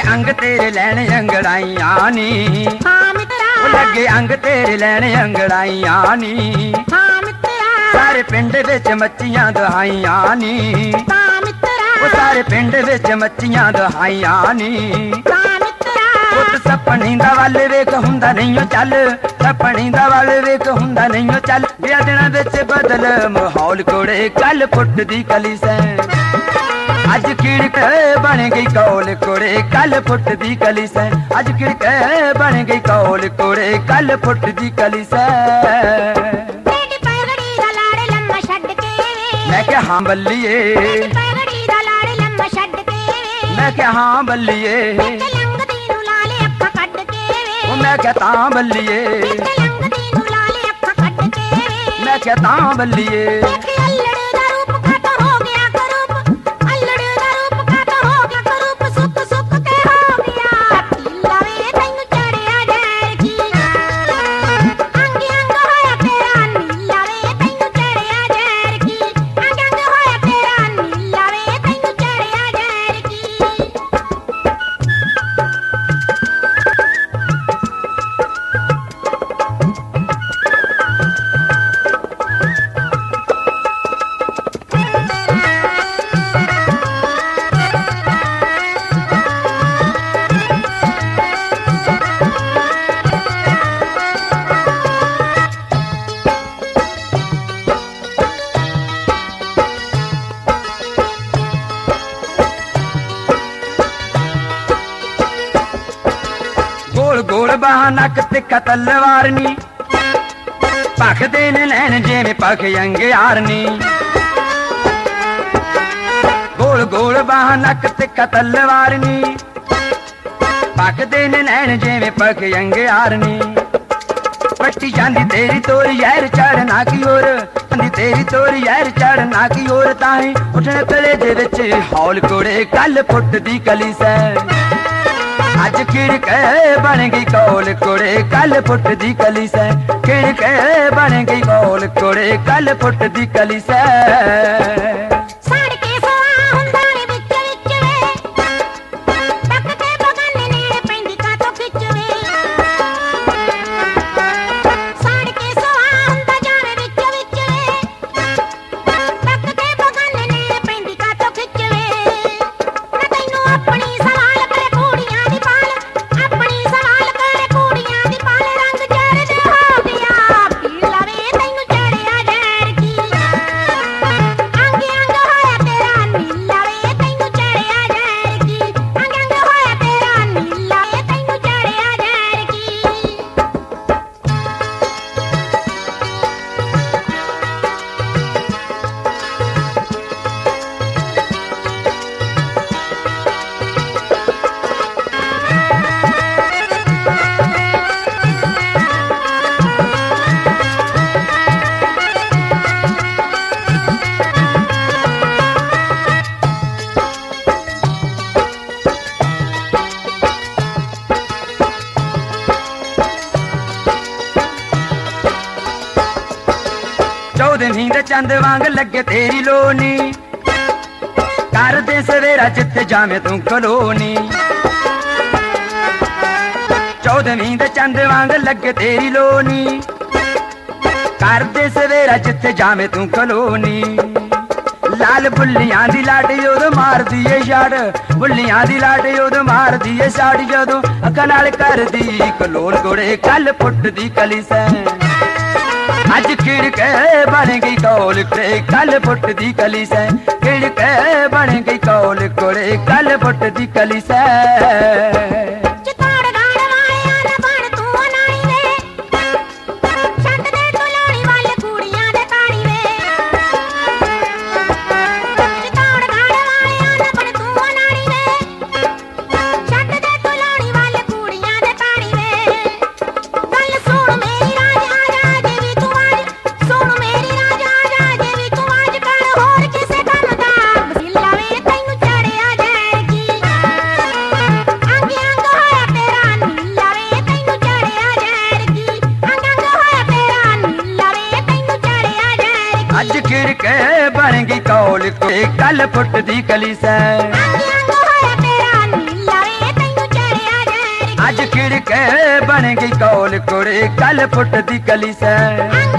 अंग तेरे लैन अंगड़ाइयां नी। हाँ मित्रा लगे अंग तेरे लैन अंगड़ाइयां नी। हाँ मित्रा सारे पिंड विच मच्छियां दहाइयां नी। हाँ मित्रा सारे पिंड विच मच्छियां दहाइयां नी। हाँ मित्रा पुत सपनी दा वल वेख हुंदा नहीं चल। सपनी दा वल वेख हुंदा नहीं चल। बिया दिना विच बदल माहौल कोड़े कल पुटदी कली सै। अज खिड़क बन गई कौल कोड़े कल पुटदी कली सै। अज खिड़क बन गई कौल कोड़े कल पुटदी कली सै। तेरी पगड़ी दा लाड़ लम्मा छड्ड के मैं क्या हाँ बल्लिए। तेरी पगड़ी दा लाड़ लम्मा छड्ड के मैं क्या हाँ बल्लिए। लंग दी नू लाले अखां कड्ड के मैं क्या तां बल्लिए। लंग दी नू लाले अखां कड्ड के मैं क्या तां बल्लिए। अल्लड़ दा रूप काता हो गया करूप। अल्लड़ दा रूप काता हो गया करूप। सुख सुख के हो गया पीला वे तैनू चढ़िया जहर की। अंग अंग होया तेरा नीला वे तैनू चढ़िया जहर की। अंग अंग होया तेरा नीला वे तैनू चढ़िया जहर की। गोल गोल बाह नक तिखा तलवार नी। भखदे ने नैन जिवें पख अंगियार नी। गोल गोल बाह नक तिखा तलवार नी। भखदे ने नैन जिवें पख अंगियार नी। पट्टी जांदी तेरी तोरी यार चढ़ना की ओर। तेरी तोरी यार चढ़ना की ओर। ताहीं उठने कले दे विच हौल कोड़े कल पुटदी कली सै। अज खिड़क बन गई कौल कोड़े कल पुटदी कली सै। खिड़क बन गई कौल कोड़े कल पुटदी कली सै। साड़ के सवा हुंदा ने विच विच वे। तक के बगाने नेड़े पैंदी कातों खिच वे। साड़ के सवा हुंदा जावे विच विच वे। तक के बगाने नेड़े पैंदी कातों खिच वे। ना तैनू अपनी सवाल करे कुड़ियां दी पाल। अपनी सवाल करे कुड़ियां दी पाल। रंग जरद हो गया पीला वे तैनू चढ़िया जहर की। अंग अंग होया तेरा नीला वे तैनू चढ़िया जहर की। अंग अंग होया तेरा नीला वे तैनू चढ़िया जहर की। चौदहवीं दे चंद वांग लगे तेरी लोनी। कर दे सवेरा जिथे जावे तू कलोनी। चौदहवीं दे चंद वांग लगे तेरी लोनी। कर दे सवेरा जिथे जावे तू कलोनी। लाल बुल्लियां दी लाट उदों मार दिए छड़। बुल्लियां दी लाट उदों मार दिए छड़। जदों अखां नाल करदी कलोल कोड़े कल पुटदी कली सै। अज खिड़क बन गई कौल कोड़े कल पुटदी कली सै। खिड़क बन गई कौल कोड़े कल पुटदी कली सै। चिताड़ गाड़ वालिया ना बन तू अनाड़ी वे। छड्ड दे तू लाणी वाले कुड़ियां दे ताड़ी वे। चिताड़ गाड़ वालिया ना बन तू अनाड़ी वे। छड्ड दे तू लाणी वाले कुड़ियां दे ताड़ी वे। गल सुन मेरी राजा राजे वी तू आज। सुन मेरी राजा राजे वी तू आज। कर होर किसे कम दा बसीला वे तैनू चढ़िया जहर की। अंग अंग होया तेरा नीला वे तैनू चढ़िया जहर की। अंग अंग होया तेरा नीला वे तैनू चढ़िया जहर की। अज खिड़क बन गई कौल कोड़े कल पुटदी कली सै। अंग अंग होया तेरा नीला वे तैनू ਬਣ ਗਈ ਕੌਲ ਕੁੜੇ ਕੱਲ ਪੁੱਟ ਦੀ ਕਲੀ ਸੈ ਅੰਗ